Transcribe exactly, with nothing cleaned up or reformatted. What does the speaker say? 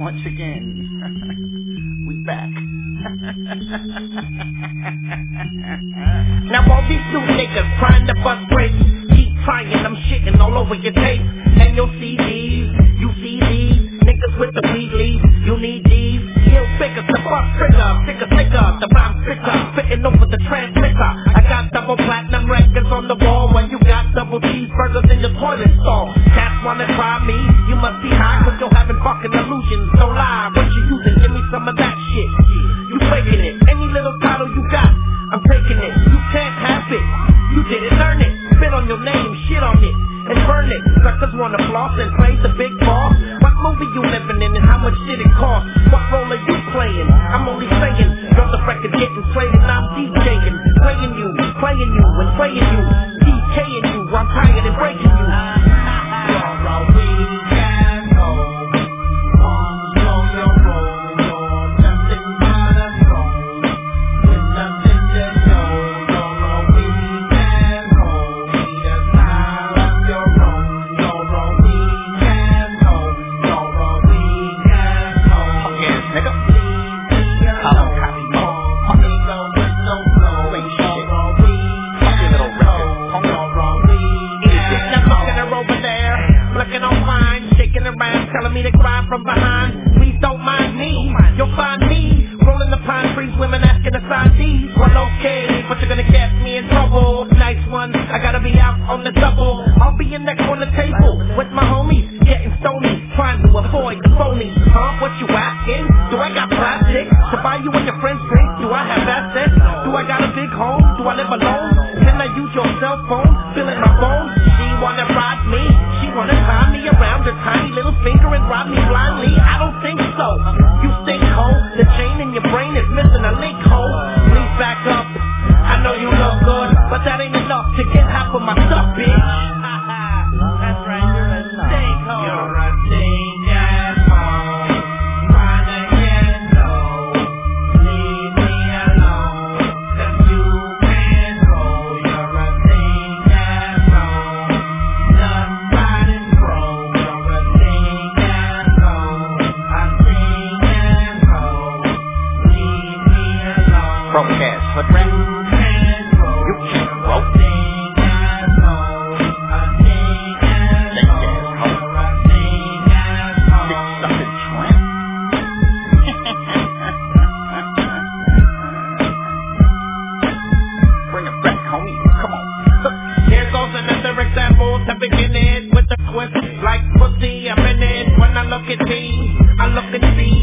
once again, we back. Now all these new niggas trying to bust brakes, keep trying, I'm shitting all over your tape. And your C Ds, you see these niggas with the weed leaves, you need these. Kill figures, the bus trigger, sticker, sticker, the rhyme sticker, fitting over the transmitter. I got double platinum records on the wall when you got double cheeseburgers in your toilet stall. Cats wanna try me, you must be high, cause you're having fucking illusions. Don't lie, what you using, give me some of that shit. You faking it, any little title you got, I'm taking it. You can't have it, you didn't earn it. Spit on your name, shit on it, and burn it. Suckers wanna floss and play the big boss. What movie you living in and how much did it cost? What role are you playing? I'm only saying, you're the record getting played and I'm DJing. Playing you, playing you, and playing you. DKing you, I'm tired and breaking you. You're a weekend home. One on your roll, you're nothing but a phone. With nothing to show, you're a weekend home. Need a smile of your own. You're a weekend home. You're a weekend home. Punk ass nigga. Leave me alone. Nigga with no flow. Ain't shit. You're a weekend little record. home. You're a weekend Now look at her over there, looking all fine, shaking around, telling me to grind from behind. Please don't mind me, you'll find me rolling the pine trees, women asking to sign these. Well, okay, but you're gonna get me in trouble. Nice one, I gotta be out on the double. I'll be in that corner table with my homies, getting stony, trying to avoid the phonies. Huh? What you asking? Do I got plastic to buy you and your friends drink? Do I have assets? Do I got a big home? Do I live alone? Can I use your cell phone? Feeling my bones? She wanna ride me, she wanna tie me around her tiny little finger and ride me blindly. I don't think so. You think ho, the chain in your brain is missing a link ho. Please back up. I know you look good, but that ain't enough to get half of my stuff, bitch. That's right, you're a stink ho. You're a stinking home, trying to get low. Leave me alone, 'cause you can't roll. You're a stinking home, done riding chrome. You're a stinking home, a stinking home. Leave me alone. Broke ass hood rat. You can't roll. You can't You're roll. a stinking home, a stinking Stinking home. home. You're a stinking home. Dick sucking tramp. Bring it back, homie. Come on. Here goes another example to begin it with a twist like pussy. I'm in it when I look at these. I look and see